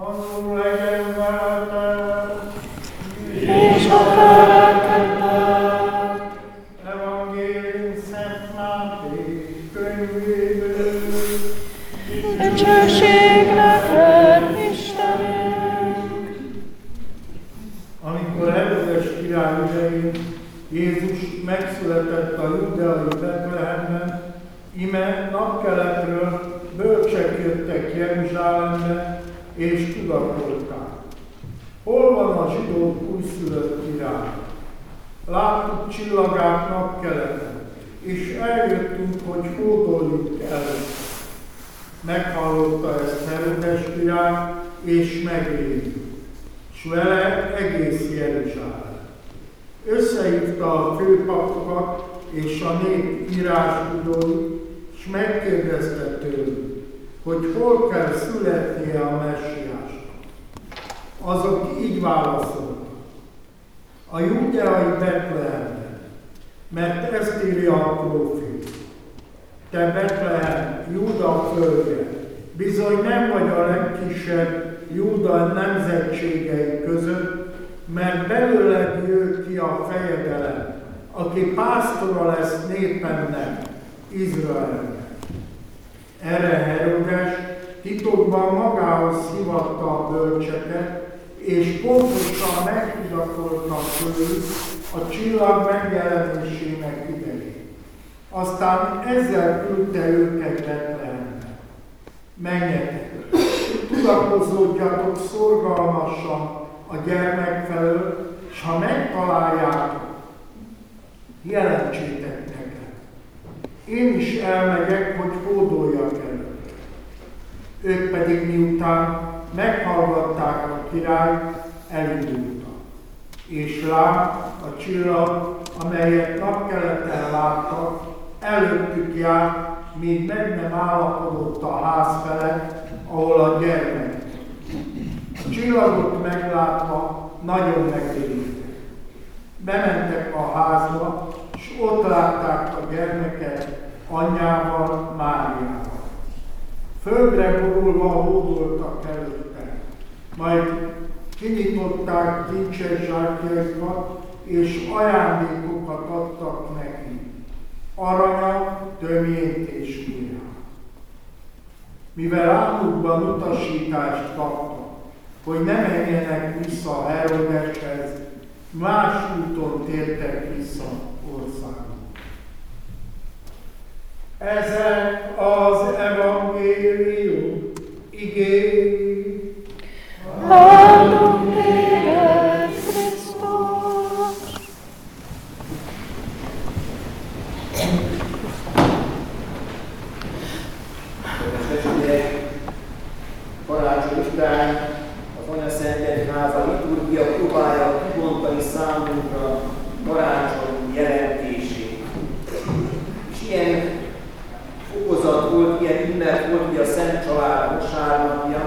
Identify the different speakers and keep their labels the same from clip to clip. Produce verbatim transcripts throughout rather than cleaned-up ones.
Speaker 1: Azon legyen veletek,
Speaker 2: és a lelkeddel.
Speaker 1: Evangélium Szent Máté könyvéből.
Speaker 2: Dicsőség neked, Istenünk!
Speaker 1: Amikor Herodes király idején Jézus megszületett a júdeai Betlehemben, ime napkeletről bölcsek jöttek Jeruzsálembe, és tudatolták. Hol van a zsidók újszülött király? Láttuk csillagát napkeleten, és eljöttünk, hogy hódoljuk előtt. Meghallotta ezt Herodes király, és megrémült, s vele egész Jeruzsálem. Összehívta a főpapokat és a nép írástudóit, s megkérdezte tőlük, hogy hol kell születnie a messiásnak. Azok így válaszoltak: a júdeai Betlehemben, mert ezt írja a prófét. Te Betlehem, Júda földje, bizony nem vagy a legkisebb Júda nemzetségei között, mert belőled jön ki a fejedelem, aki pásztora lesz népemnek, Izraelnek. Erre Herodes titokban magához hívatta a bölcseket, és pontosan megtudatolta tőlük a csillag megjelenésének idején. Aztán ezzel küldte őket Betlehembe. Menjetek, tudakozódjatok szorgalmasan a gyermek felől, s ha megtaláljátok, jelentsétek nekem. Én is elmegyek, hogy hódoljak előtt. Ők pedig miután meghallgatták a királyt, elindultak. És lám, a csillag, amelyet napkeleten láttak, előttük járt, míg meg nem állapodott a ház felett, ahol a gyermek. A csillagot meglátva nagyon megérültek. Bementek a házba, és ott látták a gyermeket anyjával, Máriával. Földre borulva hódoltak előtte, majd kinyitották kincses zsákjaikat, és ajándékokat adtak neki, aranyat, töményt és mirát. Mivel álmukban utasítást kaptak, hogy ne menjenek vissza Herodeshez, más úton tértek vissza országba. Ezek az evangélium igéi.
Speaker 2: Áldunk téged, Krisztus!
Speaker 3: Karácsony után az Anyaszent Egyház a liturgia próbálja kibontani számunkra karácsony jelentését. És ilyen fokozat volt, ilyen ünnep volt, hogy a Szent Család vasárnapja,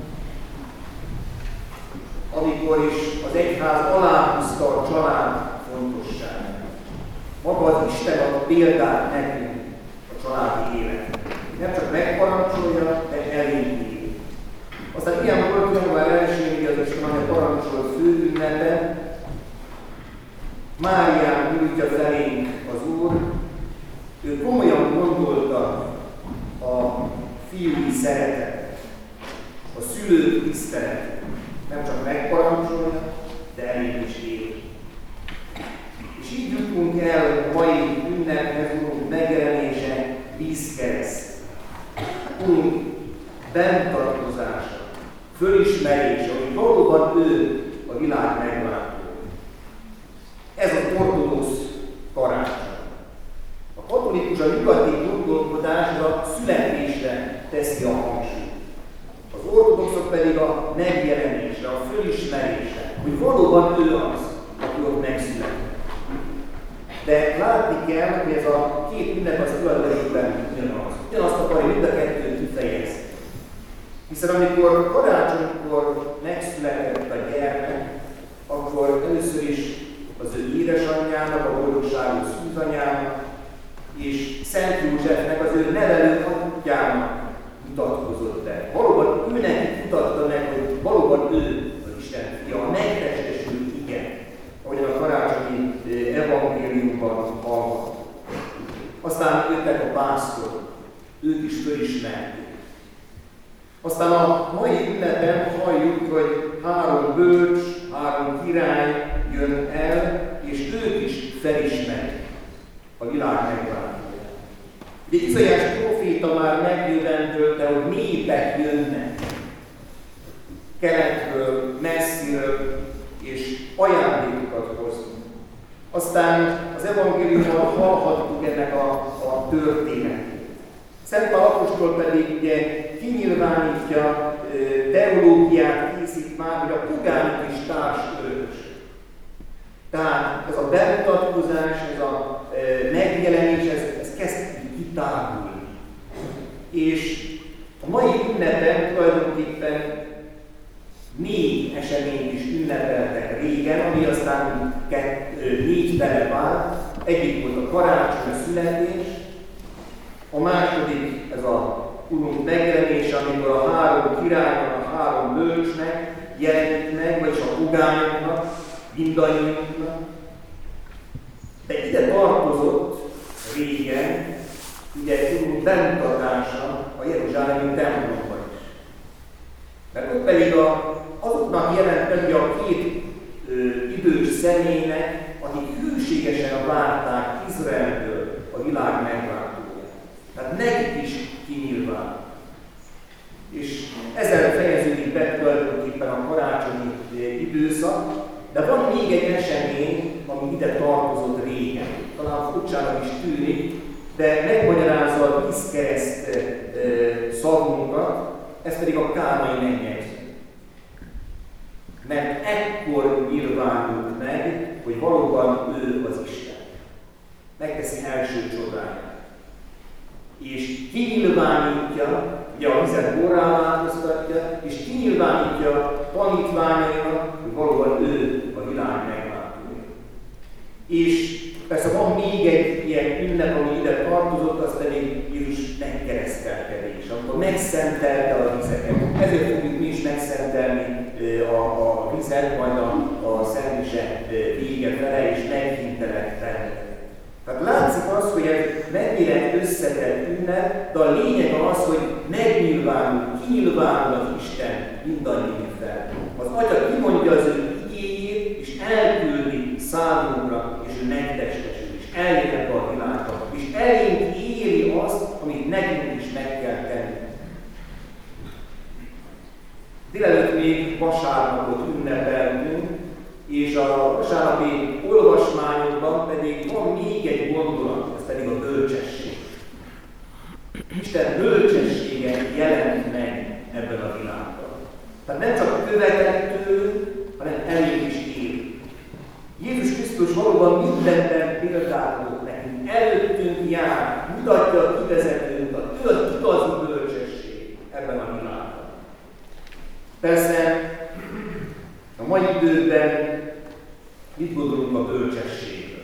Speaker 3: amikor is az egyház aláhúzta a család fontosságát. Maga az Isten ad példát nekünk a családi életet. Nem csak megparancsolja, de elindít. Aztán ilyen volt január elsején, az Isten, amely parancsol fő ünnepen, Márián nyújtja felénk az Úr. Ő komolyan gondolta a fiúi szeretetet, a szülők tiszteletet. Nem csak megparancsolja, de elég is él. És így jutunk el a mai ünnephez, Úrunk megjelenése, vízkereszt. Úrunk benttartozása, fölismerése, hogy valóban ő a világ megváltója. Ez az ortodox karácsony. A katolikus a nyugati gondolkodásra, születésre teszi a hangsúlyt. Az ortodoxok pedig a megjelenésre, a fölismerésre, hogy valóban ő az, aki ott megszületett. De látni kell, hogy ez a két ünnep az tulajdonképpen ugyanaz. Ugyanazt akarja mind a kettőt kifejezni. Hiszen amikor karácsonykor megszületett a gyermek, akkor először is az ő édesanyjának, a boldogságos szűzanyának és Szent Józsefnek, az ő nevelő apjának mutatkozott el. Valóban ő neki mutatta meg, hogy ő az Isten fia, a megtestesült ige, ahogyan a karácsonyi evangéliumban hallgatjuk. Aztán jöttek a pásztorok, ők is fölismerték. Aztán a mai ünnepen halljuk, hogy három bölcs, három király jön el, és ők is felismerik a világ megváltóját. Ugye Izaiás próféta már megjövendölte, hogy népek jönnek keletről, messziről, és ajándékokat hoznak. Aztán az evangéliumban hallhattuk ennek a, a történetét. Szent Pál apostol pedig ugye kinyilvánítja, teológiát készít már, hogy a pogányok is társörös. Tehát ez a bemutatkozás, ez a megjelenés, ez, ez kezd kitárulni. És a mai ünnepen tulajdonképpen négy eseményt is ünnepeltek régen, ami aztán négy tele vált. Egyik volt a karácsony, a születés, a második ez a Urunk megjelenése, amikor a három királynak, a három bölcsnek jelenik meg, vagyis a pogányoknak, mindannyiunknak. De ide tartozott régen, ugye Urunk bemutatása a jeruzsálemi templomban is. Mert ott pedig a, azoknak jelent meg a két ö, idős személynek, akik hűségesen várták Izraelből a világ megváltóját. Tehát nekik is kinyilván. És ezzel fejeződik be tulajdonképpen a karácsonyi időszak, de van még egy esemény, ami ide tartozott régen. Talán furcsának is tűnik, de megmagyarázza a vízkereszt szavunkat, ez pedig a kánai mennyegző. Mert ekkor nyilvánult meg, hogy valóban ő az Isten. Megteszi első csodáját. És kinyilvánítja, ugye a vizet borrá változtatja, és kinyilvánítja tanítványainak, hogy valóban ő a világ megváltója. És persze van még egy ilyen ünnep, ami ide tartozott, az pedig Jézus megkeresztelkedés, amikor megszentelte a vizeket. Ezért fogjuk mi is megszentelni a, a vizet, majd a, a szentmise vége fele, és meghintelek benneteket. Tehát látszik az, hogy ez mennyire összetett ünnep, de a lényeg az, hogy megnyilvánul, kinyilvánul az Isten mindannyiunk fel. Az Atya kimondja az ő igéjét, és elküldi számunkra, és ő megtestesül, és eljön ebbe a világba, és elénk éri azt, amit nekünk is meg kell tenni. Délelőtt még vasárnapot ünnepeltünk, és a vasárnapi olvasmányokban pedig van még egy gondolat, ez pedig a bölcsesség. Isten bölcsessége jelent meg ebben a világban. Tehát nem csak követeli tőlünk, hanem elég is él. Jézus Krisztus valóban mindenben példát adott nekünk. Előttünk jár, mutatja a kivezetőnket, ő az igazi bölcsesség ebben a világban. Persze, a mai időben mit gondolunk a bölcsességről?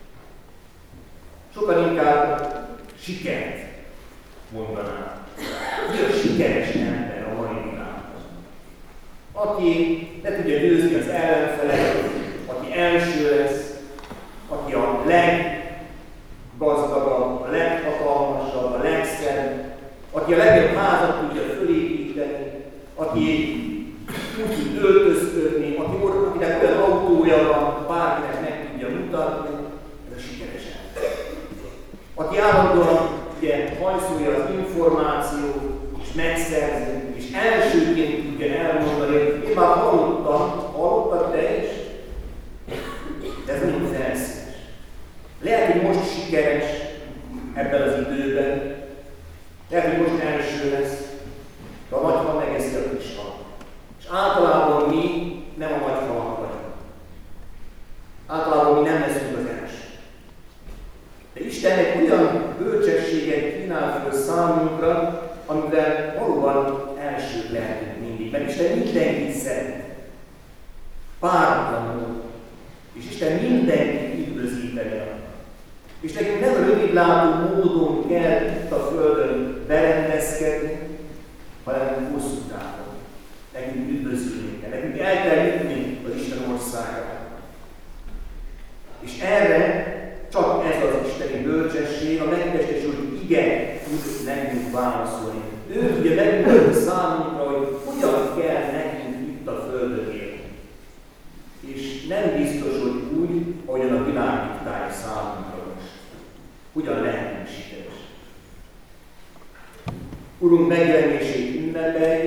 Speaker 3: Sokan inkább sikert mondanák. Ki a sikeres ember a mai világban? Aki ne tudja győzni az ellenfelet, aki első lesz, aki a leggazdagabb, a leghatalmasabb, a legszebb, aki a legjobb házat tudja fölépíteni, aki úgy tud öltözködni, akinek olyan autója van, bárkinek meg tudja mutatni, ez a sikeres ember. Aki állandóan ugye, hajszolja az információt, és megszerzi, és elsőként tudja elmondani, hogy én már hallottam, hallottad te is, de ez nem felszínes. Lehet, hogy most sikeres ebben az időben, lehet, hogy most első lesz, de a nagyfal megeszi a kis fal. És általában mi nem a nagy falak vagyunk. Általában mi nem leszünk az első. De Isten egy olyan bölcsességet kínál föl számunkra, amivel valóban elsők lehetünk mindig. Mert Isten mindenkit szeret. Páratlanul. És Isten mindenkit üdvözíteni akar. És nekünk nem rövidlátó módon kell itt a Földön berendezkedni, hanem hosszú távon. Nekünk üdvözülni kell, nekünk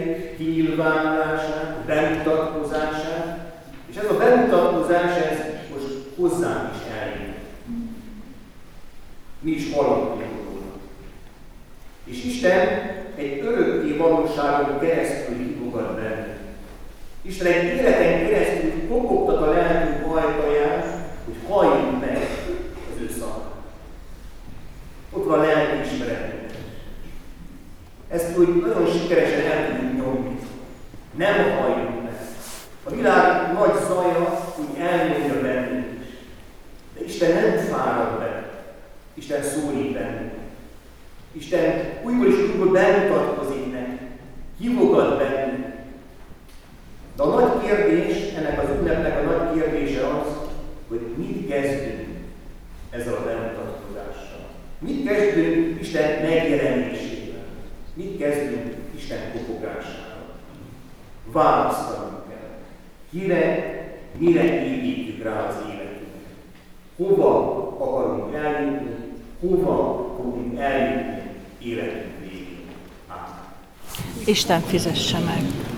Speaker 3: erejének kinyilvánulását, bemutatkozását, és ez a bemutatkozás, ez most hozzánk is eljön. Mi is hallottunk róla. És Isten egy örökké valóságon keresztül hívogat bennünk. Isten egy életen keresztül kopogtat a lelkünk ajtaján, hogy halljunk meg az ő szavát. Ott van a lelkiismeretünk. Ezt úgy nagyon sikeresen el tudjuk nyomni. Nem halljunk meg. A világ nagy zaja úgy elnyomja bennünk is. De Isten nem fárad be. Isten szólít bennünk. Isten újból és újból bemutatkozik nekünk. Hívogat bennünk. De a nagy kérdés, ennek az ünnepnek a nagy kérdése az, hogy mit kezdünk ezzel a bemutatkozással. Mit kezdünk Isten megjelenésével? Mit kezdünk Isten kopogásával? Választanunk kell. Kire, mire építjük rá az életünket? Hova akarunk eljutni? Hova fogunk eljutni életünk végén? Ámen.
Speaker 2: Isten fizesse meg.